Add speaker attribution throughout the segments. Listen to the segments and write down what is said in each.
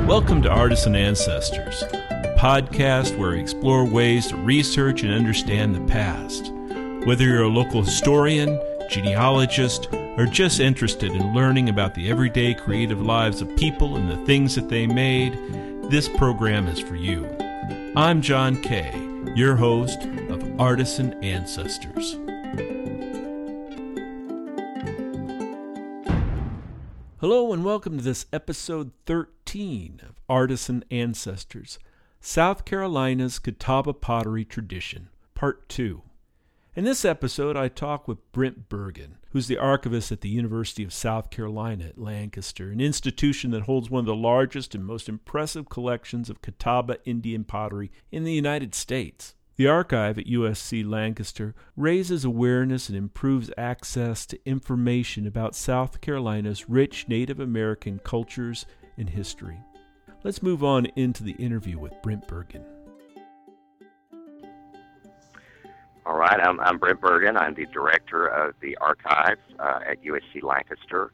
Speaker 1: Welcome to Artisan Ancestors, a podcast where we explore ways to research and understand the past. Whether you're a local historian, genealogist, or just interested in learning about the everyday creative lives of people and the things that they made, this program is for you. I'm John Kay, your host of Artisan Ancestors. Hello and welcome to this episode 13 of Artisan Ancestors, South Carolina's Catawba Pottery Tradition, Part 2. In this episode, I talk with Brent Bergen, who's the archivist at the University of South Carolina at Lancaster, an institution that holds one of the largest and most impressive collections of Catawba Indian pottery in the United States. The archive at USC Lancaster raises awareness and improves access to information about South Carolina's rich Native American cultures and history. Let's move on into the interview with Brent Bergen.
Speaker 2: All right, I'm Brent Bergen. I'm the director of the archives at USC Lancaster.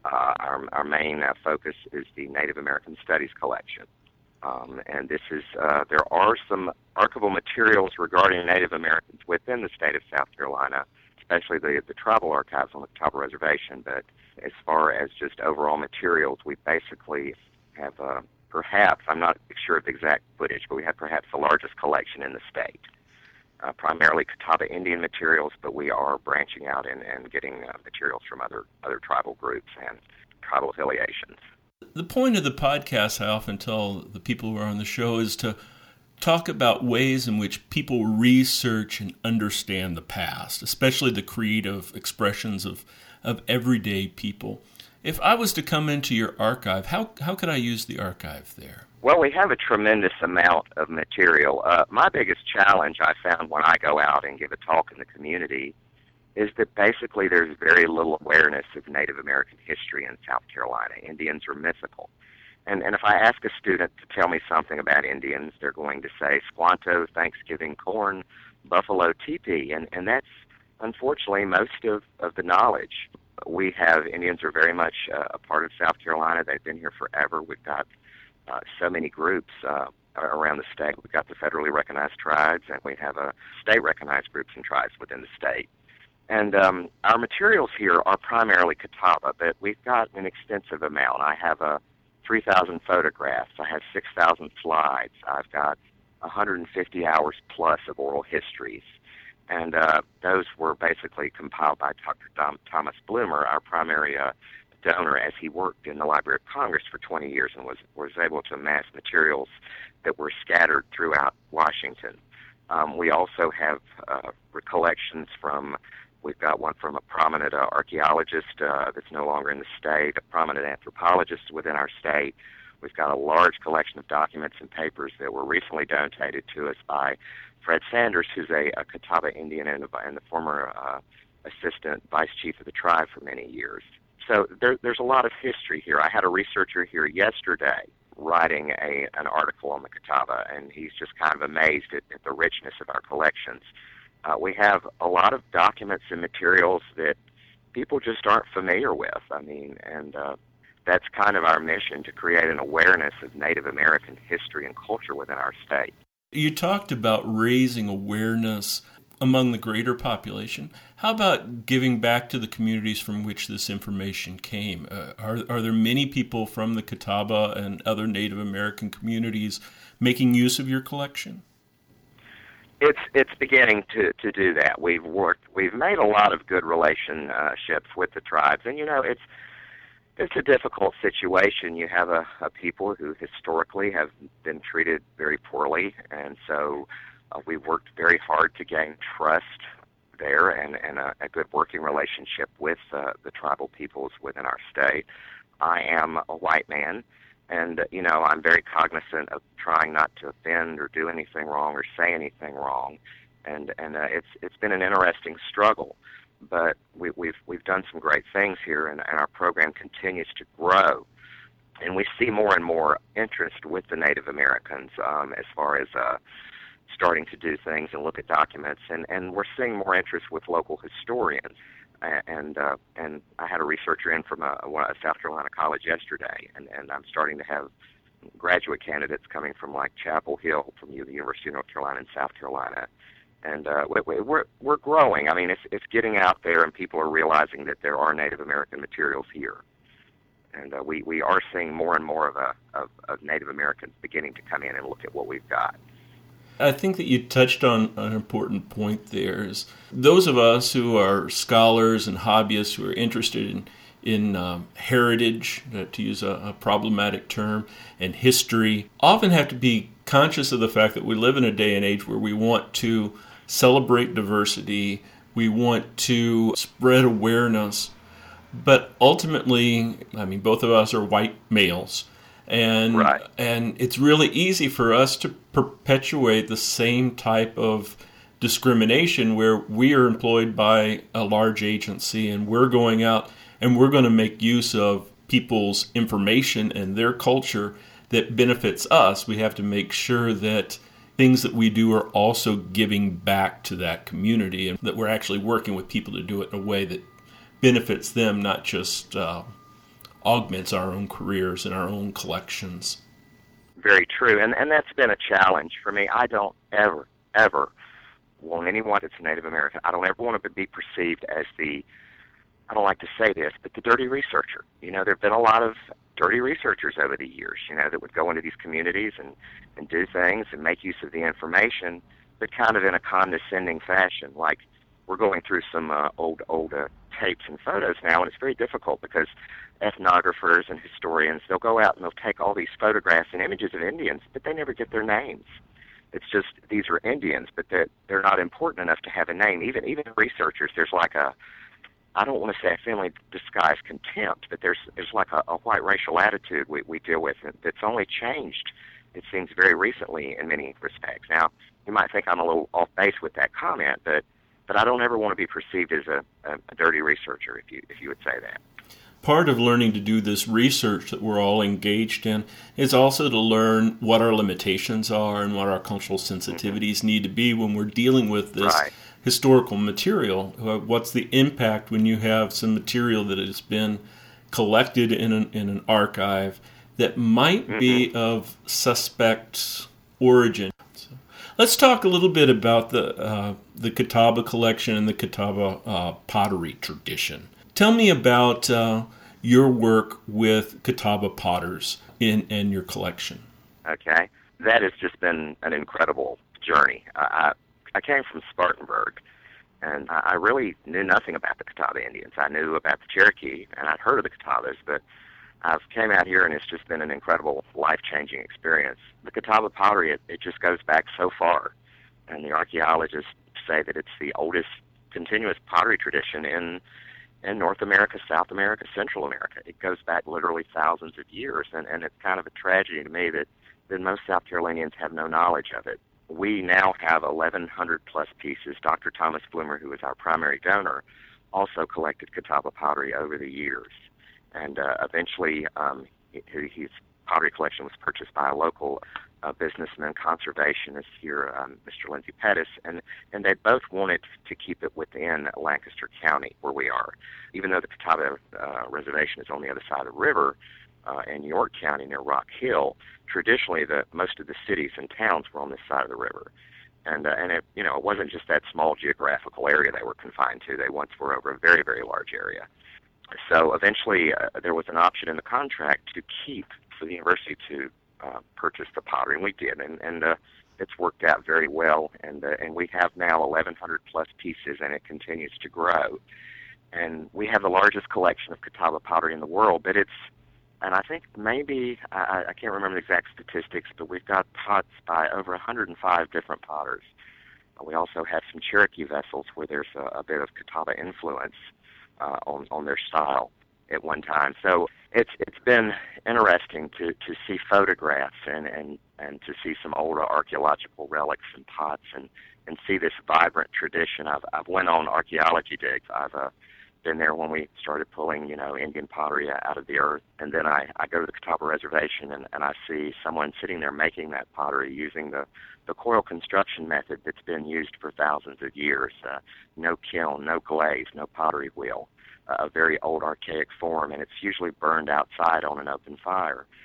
Speaker 2: Our main focus is the Native American Studies collection. And this is, there are some archival materials regarding Native Americans within the state of South Carolina, especially the tribal archives on the Catawba Reservation. But as far as just overall materials, we basically have perhaps, I'm not sure of the exact footage, but we have perhaps the largest collection in the state. Primarily Catawba Indian materials, but we are branching out and getting materials from other tribal groups and tribal affiliations.
Speaker 1: The point of the podcast, I often tell the people who are on the show, is to talk about ways in which people research and understand the past, especially the creative expressions of everyday people. If I was to come into your archive, how could I use the archive there?
Speaker 2: Well, we have a tremendous amount of material. My biggest challenge I found when I go out and give a talk in the community is that basically there's very little awareness of Native American history in South Carolina. Indians are mythical. And if I ask a student to tell me something about Indians, they're going to say Squanto, Thanksgiving corn, buffalo teepee, and that's unfortunately most of the knowledge. We have, Indians are very much a part of South Carolina. They've been here forever. We've got so many groups around the state. We've got the federally recognized tribes, and we have state-recognized groups and tribes within the state. And our materials here are primarily Catawba, but we've got an extensive amount. I have 3,000 photographs. I have 6,000 slides. I've got 150 hours plus of oral histories. And those were basically compiled by Dr. Thomas Bloomer, our primary donor, as he worked in the Library of Congress for 20 years and was able to amass materials that were scattered throughout Washington. We also have collections from, we've got one from a prominent archaeologist that's no longer in the state, a prominent anthropologist within our state. We've got a large collection of documents and papers that were recently donated to us by Fred Sanders, who's a Catawba Indian and the former assistant vice chief of the tribe for many years. So there's a lot of history here. I had a researcher here yesterday writing an article on the Catawba, and he's just kind of amazed at the richness of our collections. We have a lot of documents and materials that people just aren't familiar with. I mean, and that's kind of our mission, to create an awareness of Native American history and culture within our state.
Speaker 1: You talked about raising awareness among the greater population. How about giving back to the communities from which this information came? Are there many people from the Catawba and other Native American communities making use of your collection?
Speaker 2: It's beginning to do that. We've made a lot of good relationships with the tribes, and it's a difficult situation. You have a people who historically have been treated very poorly, and so we've worked very hard to gain trust there and a good working relationship with the tribal peoples within our state. I am a white man, and I'm very cognizant of trying not to offend or do anything wrong or say anything wrong, and it's been an interesting struggle. But we've done some great things here, and our program continues to grow. And we see more and more interest with the Native Americans as far as starting to do things and look at documents. And we're seeing more interest with local historians. And I had a researcher in from a South Carolina college yesterday, and I'm starting to have graduate candidates coming from like Chapel Hill, from the University of North Carolina and South Carolina. And we're growing. I mean, it's getting out there, and people are realizing that there are Native American materials here. And we are seeing more and more of Native Americans beginning to come in and look at what we've got.
Speaker 1: I think that you touched on an important point there. Is those of us who are scholars and hobbyists who are interested in heritage, to use a problematic term, and history, often have to be conscious of the fact that we live in a day and age where we want to celebrate diversity, we want to spread awareness, but ultimately, I mean, both of us are white males, and
Speaker 2: right.
Speaker 1: And it's really easy for us to perpetuate the same type of discrimination where we are employed by a large agency and we're going out and we're going to make use of people's information and their culture that benefits us. We have to make sure that things that we do are also giving back to that community, and that we're actually working with people to do it in a way that benefits them, not just augments our own careers and our own collections.
Speaker 2: Very true, and that's been a challenge for me. I don't ever want anyone that's Native American, I don't ever want to be perceived as I don't like to say this, but the dirty researcher. You know, there have been a lot of dirty researchers over the years, you know, that would go into these communities and do things and make use of the information, but kind of in a condescending fashion. Like, we're going through some old tapes and photos now, and it's very difficult because ethnographers and historians, they'll go out and they'll take all these photographs and images of Indians, but they never get their names. It's just, these are Indians, but they're not important enough to have a name. Even researchers, there's like I don't want to say a family disguised contempt, but there's like a white racial attitude we deal with that's only changed, it seems, very recently in many respects. Now, you might think I'm a little off base with that comment, but I don't ever want to be perceived as a dirty researcher, if you would say that.
Speaker 1: Part of learning to do this research that we're all engaged in is also to learn what our limitations are and what our cultural sensitivities need to be when we're dealing with this historical material. What's the impact when you have some material that has been collected in an archive that might be of suspect origin? So let's talk a little bit about the Catawba collection and the Catawba pottery tradition. Tell me about your work with Catawba potters in your collection.
Speaker 2: Okay. That has just been an incredible journey. I came from Spartanburg, and I really knew nothing about the Catawba Indians. I knew about the Cherokee, and I'd heard of the Catawbas, but I've came out here, and it's just been an incredible, life-changing experience. The Catawba pottery, it just goes back so far, and the archaeologists say that it's the oldest continuous pottery tradition in North America, South America, Central America. It goes back literally thousands of years, and it's kind of a tragedy to me that most South Carolinians have no knowledge of it. We now have 1,100 plus pieces. Dr. Thomas Bloomer, who is our primary donor, also collected Catawba pottery over the years. And eventually his pottery collection was purchased by a local businessman, conservationist here, Mr. Lindsay Pettis, and they both wanted to keep it within Lancaster County, where we are. Even though the Catawba Reservation is on the other side of the river, in York County near Rock Hill, traditionally most of the cities and towns were on this side of the river. And it, you know, it wasn't just that small geographical area they were confined to. They once were over a very, very large area. So eventually there was an option in the contract to keep, for the university to purchase the pottery, and we did, and it's worked out very well, and we have now 1,100 plus pieces, and it continues to grow. And we have the largest collection of Catawba pottery in the world, but and I think maybe, I can't remember the exact statistics, but we've got pots by over 105 different potters. We also have some Cherokee vessels where there's a bit of Catawba influence on their style at one time. So it's been interesting to see photographs and to see some older archaeological relics and pots and see this vibrant tradition. I've went on archaeology digs. I've been there when we started pulling, Indian pottery out of the earth. And then I go to the Catawba Reservation and I see someone sitting there making that pottery using the coil construction method that's been used for thousands of years. No kiln, no glaze, no pottery wheel. A very old archaic form, and it's usually burned outside on an open fire.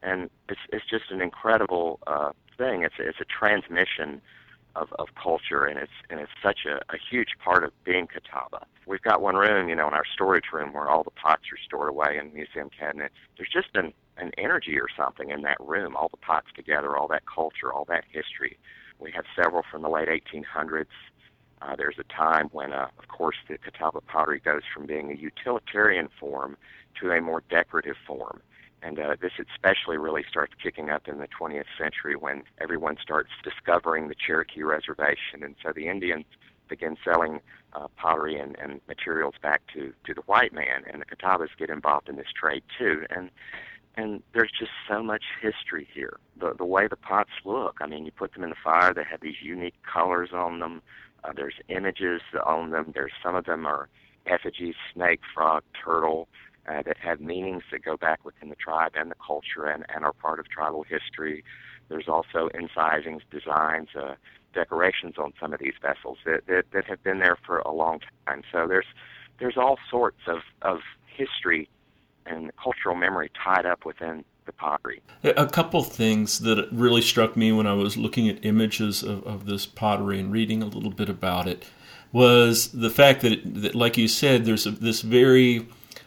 Speaker 2: and it's just an incredible thing. It's a transmission of culture, and it's such a huge part of being Catawba. We've got one room, in our storage room where all the pots are stored away in museum cabinets. There's just an energy or something in that room, all the pots together, all that culture, all that history. We have several from the late 1800s. There's a time when, of course, the Catawba pottery goes from being a utilitarian form to a more decorative form. And this especially really starts kicking up in the 20th century when everyone starts discovering the Cherokee Reservation. And so the Indians begin selling pottery and materials back to the white man, and the Catawbas get involved in this trade too. And there's just so much history here. The way the pots look, I mean, you put them in the fire, they have these unique colors on them. There's images on them. Some of them are effigies, snake, frog, turtle, that have meanings that go back within the tribe and the culture and are part of tribal history. There's also incisings, designs, decorations on some of these vessels that have been there for a long time. So there's all sorts of history and cultural memory tied up within the pottery.
Speaker 1: A couple things that really struck me when I was looking at images of this pottery and reading a little bit about it was the fact that like you said, there's this very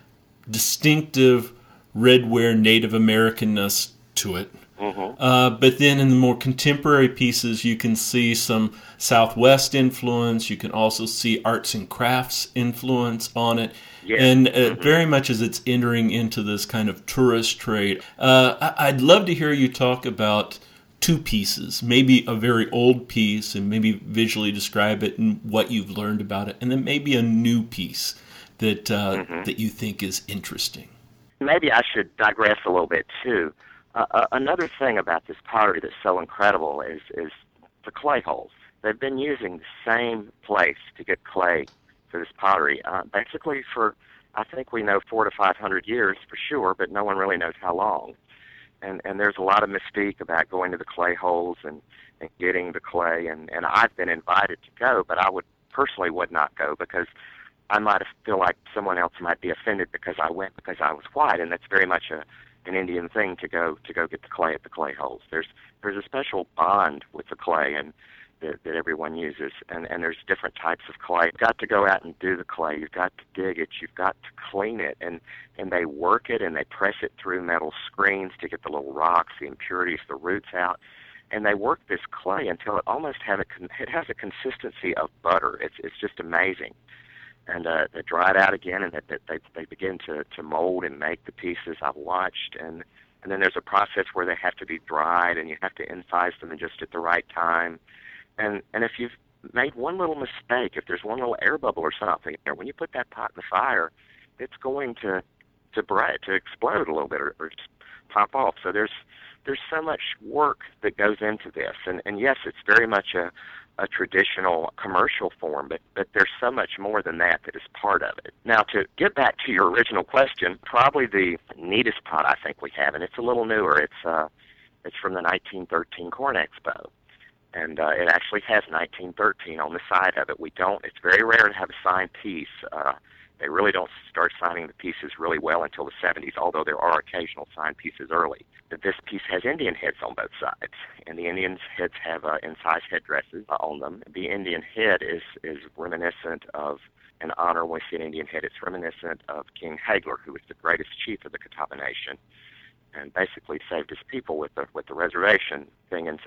Speaker 1: distinctive redware Native Americanness to it.
Speaker 2: Mm-hmm.
Speaker 1: But then in the more contemporary pieces, you can see some Southwest influence. You can also see arts and crafts influence on it.
Speaker 2: Yes.
Speaker 1: And very much as it's entering into this kind of tourist trade. I'd love to hear you talk about two pieces, maybe a very old piece and maybe visually describe it and what you've learned about it, and then maybe a new piece that that you think is interesting.
Speaker 2: Maybe I should digress a little bit too. Another thing about this pottery that's so incredible is the clay holes. They've been using the same place to get clay for this pottery, basically for, I think we know 400 to 500 years for sure, but no one really knows how long. And there's a lot of mystique about going to the clay holes and getting the clay, and I've been invited to go, but I personally would not go because I might feel like someone else might be offended because I went because I was white, and that's very much an Indian thing to go get the clay at the clay holes. There's a special bond with the clay and that everyone uses, and there's different types of clay. You've got to go out and do the clay. You've got to dig it. You've got to clean it, and they work it and they press it through metal screens to get the little rocks, the impurities, the roots out. And they work this clay until it almost it has a consistency of butter. It's just amazing. And they dry it out again, and they begin to mold and make the pieces. I've watched, and then there's a process where they have to be dried, and you have to incise them in just at the right time. And if you've made one little mistake, if there's one little air bubble or something, when you put that pot in the fire, it's going to explode a little bit or just pop off. So there's so much work that goes into this, and yes, it's very much a traditional commercial form, but there's so much more than that is part of it. Now, to get back to your original question, probably the neatest pot I think we have, and it's a little newer. It's from the 1913 Corn Expo, and it actually has 1913 on the side of it. It's very rare to have a signed piece. They really don't start signing the pieces really well until the 70s, although there are occasional signed pieces early. But this piece has Indian heads on both sides, and the Indian heads have incised headdresses on them. The Indian head is reminiscent of an honor when we see an Indian head. It's reminiscent of King Hagler, who was the greatest chief of the Catawba Nation, and basically saved his people with the reservation thing in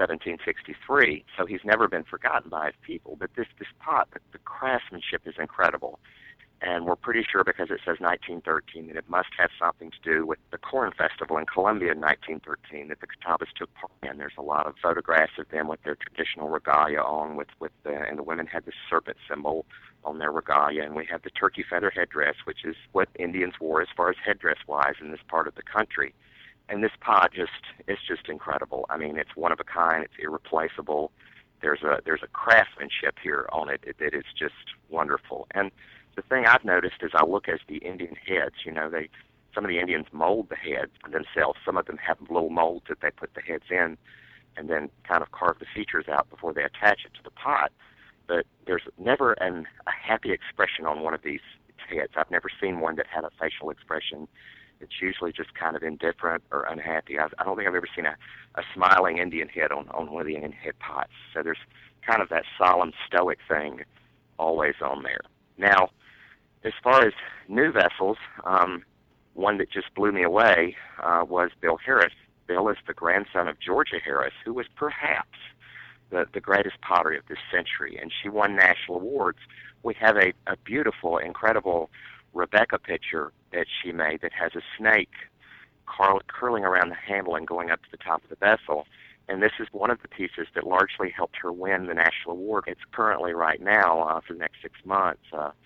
Speaker 2: 1763. So he's never been forgotten by his people. But this pot, the craftsmanship is incredible. And we're pretty sure because it says 1913 that it must have something to do with the Corn Festival in Columbia in 1913 that the Catawbas took part in. There's a lot of photographs of them with their traditional regalia on, and the women had the serpent symbol on their regalia, and we have the turkey feather headdress, which is what Indians wore as far as headdress-wise in this part of the country. And this pot it's just incredible. I mean, it's one of a kind. It's irreplaceable. There's a craftsmanship here on it that is just wonderful. And the thing I've noticed is I look at the Indian heads. Some of the Indians mold the heads themselves. Some of them have little molds that they put the heads in and then kind of carve the features out before they attach it to the pot. But there's never a happy expression on one of these heads. I've never seen one that had a facial expression It's usually just kind of indifferent or unhappy. I don't think I've ever seen a smiling Indian head on one of the Indian head pots. So there's kind of that solemn, stoic thing always on there. Now, as far as new vessels, one that just blew me away was Bill Harris. Bill is the grandson of Georgia Harris, who was perhaps the greatest potter of this century, and she won national awards. We have a beautiful, incredible Rebecca picture that she made that has a snake curling around the handle and going up to the top of the vessel. And this is one of the pieces that largely helped her win the national award. It's currently right now for the next 6 months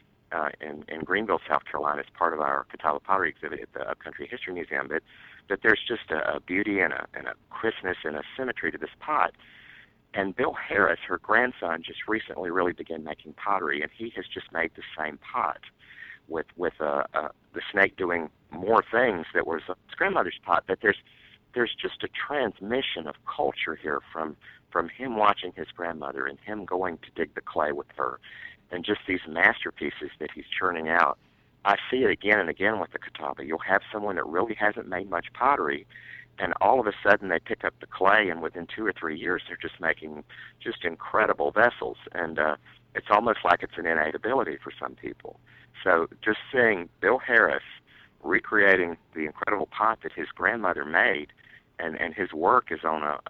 Speaker 2: in Greenville, South Carolina, as part of our Catawba pottery exhibit at the Upcountry History Museum. But there's just a beauty and a crispness and a symmetry to this pot. And Bill Harris, her grandson, just recently really began making pottery, and he has just made the same pot with the snake doing more things that was his grandmother's pot. But there's just a transmission of culture here from him watching his grandmother and him going to dig the clay with her, and just these masterpieces that he's churning out. I see it again and again with the Catawba. You'll have someone that really hasn't made much pottery, and all of a sudden they pick up the clay, and within 2 or 3 years they're just making just incredible vessels. And it's almost like it's an innate ability for some people. So just seeing Bill Harris recreating the incredible pot that his grandmother made, and his work is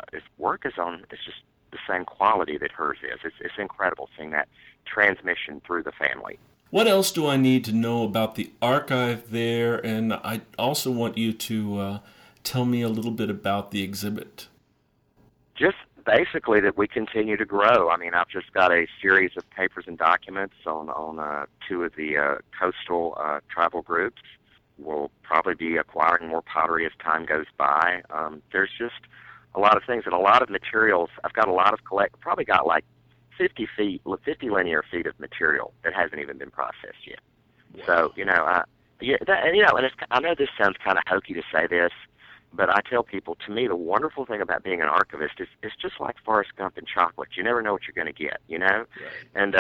Speaker 2: just the same quality that hers is. It's incredible seeing that transmission through the family.
Speaker 1: What else do I need to know about the archive there? And I also want you to tell me a little bit about the exhibit.
Speaker 2: Just basically that we continue to grow. I mean, I've just got a series of papers and documents on 2 of the coastal tribal groups. We'll probably be acquiring more pottery as time goes by. There's just a lot of things and a lot of materials. I've got a lot of probably got like 50 linear feet of material that hasn't even been processed yet. Wow. So, and I know this sounds kind of hokey to say this, but I tell people, to me, the wonderful thing about being an archivist is it's just like Forrest Gump and chocolate. You never know what you're going to get, Right. And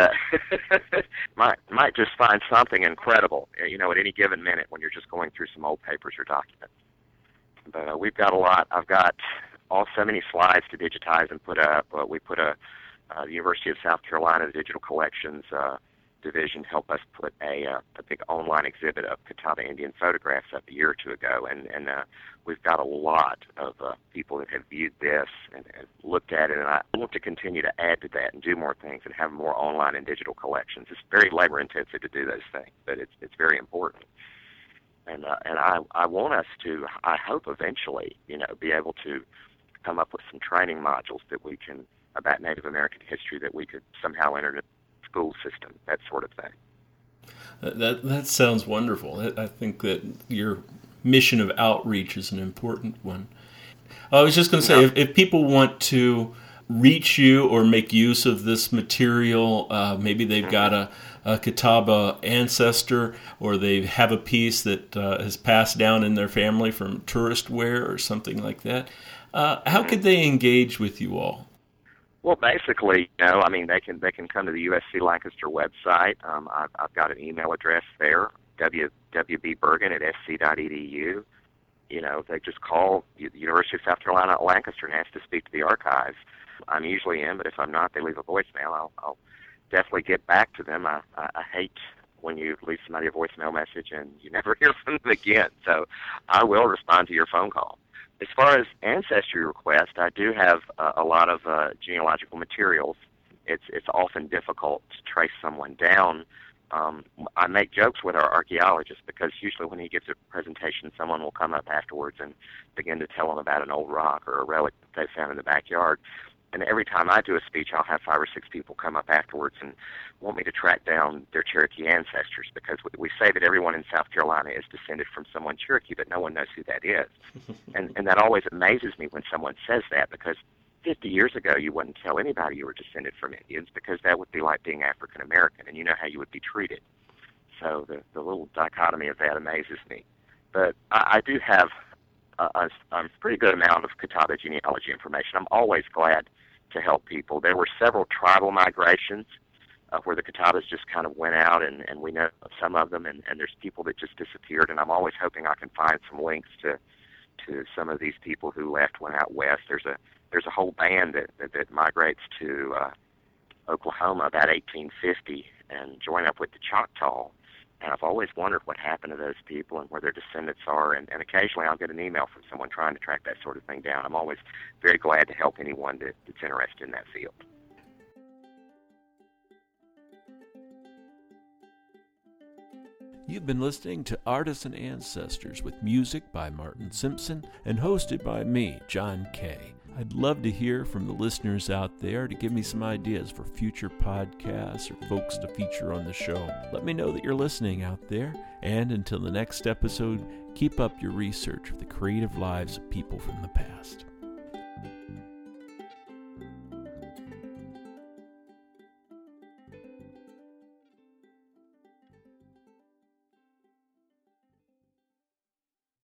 Speaker 2: might just find something incredible, at any given minute when you're just going through some old papers or documents. But we've got a lot. I've got so many slides to digitize and put up. We put the University of South Carolina Digital Collections Division helped us put a big online exhibit of Catawba Indian photographs up a year or 2 ago, and we've got a lot of people that have viewed this and looked at it, and I want to continue to add to that and do more things and have more online and digital collections. It's very labor intensive to do those things, but it's very important. And I want us to, I hope eventually, be able to come up with some training modules that we can about Native American history that we could somehow enter the school system, that sort of thing.
Speaker 1: That sounds wonderful. I think that your mission of outreach is an important one. I was just going to say, if people want to reach you or make use of this material, maybe they've got a Catawba ancestor, or they have a piece that has passed down in their family from tourist wear or something like that, how could they engage with you all?
Speaker 2: Well, basically, they can come to the USC Lancaster website. I've got an email address there, wbbergen@sc.edu. They just call the University of South Carolina at Lancaster and ask to speak to the archives. I'm usually in, but if I'm not, they leave a voicemail. I'll definitely get back to them. I hate when you leave somebody a voicemail message and you never hear from them again. So I will respond to your phone call. As far as ancestry requests, I do have a lot of genealogical materials. It's often difficult to trace someone down. I make jokes with our archaeologists because usually when he gives a presentation, someone will come up afterwards and begin to tell them about an old rock or a relic that they found in the backyard. And every time I do a speech, I'll have 5 or 6 people come up afterwards and want me to track down their Cherokee ancestors, because we say that everyone in South Carolina is descended from someone Cherokee, but no one knows who that is. And that always amazes me when someone says that, because 50 years ago you wouldn't tell anybody you were descended from Indians, because that would be like being African American, and you know how you would be treated. So the little dichotomy of that amazes me. But I do have a pretty good amount of Catawba genealogy information. I'm always glad to help people. There were several tribal migrations where the Catawbas just kind of went out, and we know some of them, and there's people that just disappeared, and I'm always hoping I can find some links to some of these people who went out west. There's a whole band that migrates to Oklahoma about 1850 and join up with the Choctaw. And I've always wondered what happened to those people and where their descendants are. And occasionally I'll get an email from someone trying to track that sort of thing down. I'm always very glad to help anyone that's interested in that field.
Speaker 1: You've been listening to Artists and Ancestors with music by Martin Simpson and hosted by me, John Kay. I'd love to hear from the listeners out there to give me some ideas for future podcasts or folks to feature on the show. Let me know that you're listening out there. And until the next episode, keep up your research of the creative lives of people from the past.